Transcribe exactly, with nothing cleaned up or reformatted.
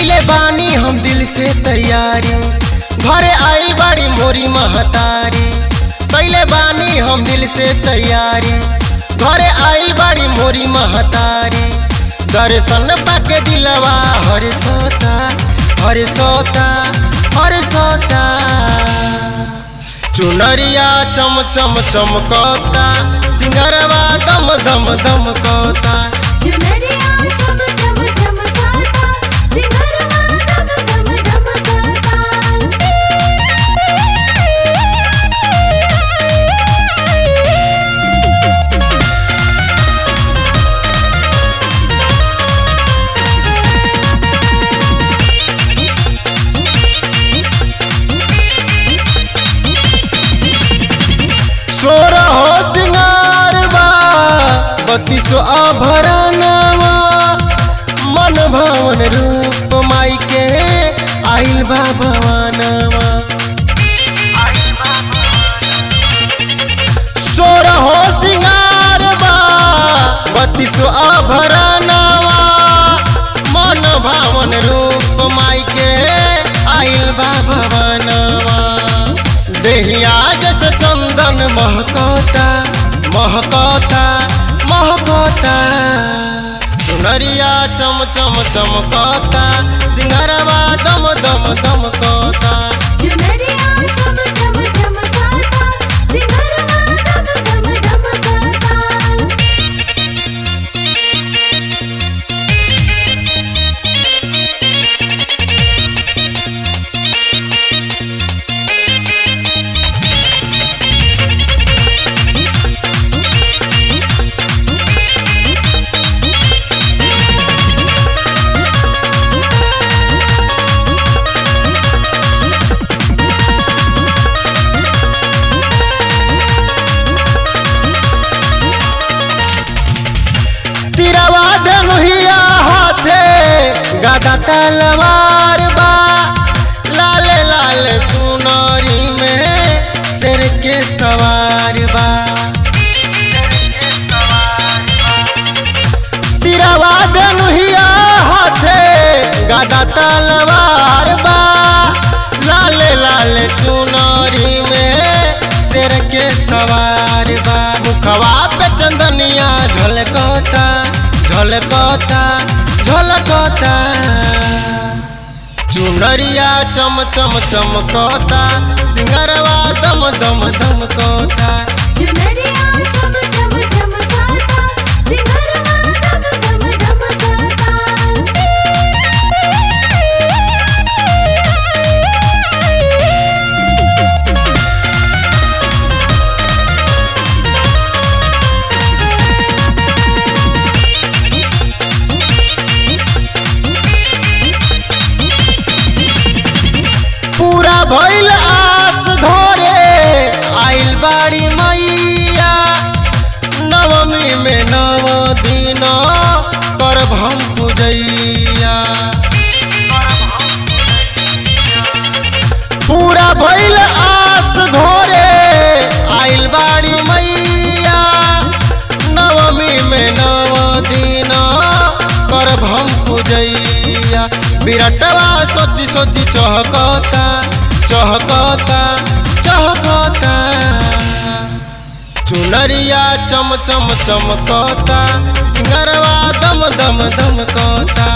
कैले बानी हम दिल से तैयारी, घरे आई बड़ी मोरी महतारी। कैले बानी हम दिल से तैयारी, घरे आई बड़ी मोरी महतारी। दर्शन पाके दिलवा हर सोता हर सोता हर सोता। चुनरिया चम चम चमकता, सिंगरवा दम दम दमकता। चुनरिया चम चम चमकता, सिंगरवा दम दम दमकता। सोर हो सिंगार बा बत्तीसो आभरणवा, मन भवन रूप माई के आइल बा भवनवा। सोर हो सिंगार बा बत्तीसो आभरणवा, मन भवन रूप माई के आइल बा भवनवा। देहिया जैसे चंदन महकता महकता महकता। चुनरिया चम चम चमकता, सिंगरवा दम दम दमकता। चुनरिया चम चम चमकता, सिंगरवा दम दम दमकता। तिरवा धनुहिया हाथे गदा तलवार बा, लाल लाल चुनरी में शेर के सवार बा। तिरवा धनुहिया हाथे गदा तलवार बा, लाल लाल चुनरी में शेर के सवार बा। मुखवा पे चंदनिया झलकता झलकता झलकता। चुनरिया चम चम चमकता, सिंगरवा दम दम दमकता। चुनरिया चम चम चमकता, सिंगरवा दम दम दमकता। पूरा भइल आस घरे आइल बाड़ी मैया, नवमी में नव दिन करब हम पूजैया। पूरा भइल आस घरे आइल बाड़ी मैया, नवमी में नव दिन करब हम पूजैया। विराटवा सोची सोची चहकता चहकता चहकता। चुनरिया चम चम चमकता, सिंगरवा दम दम दमकता।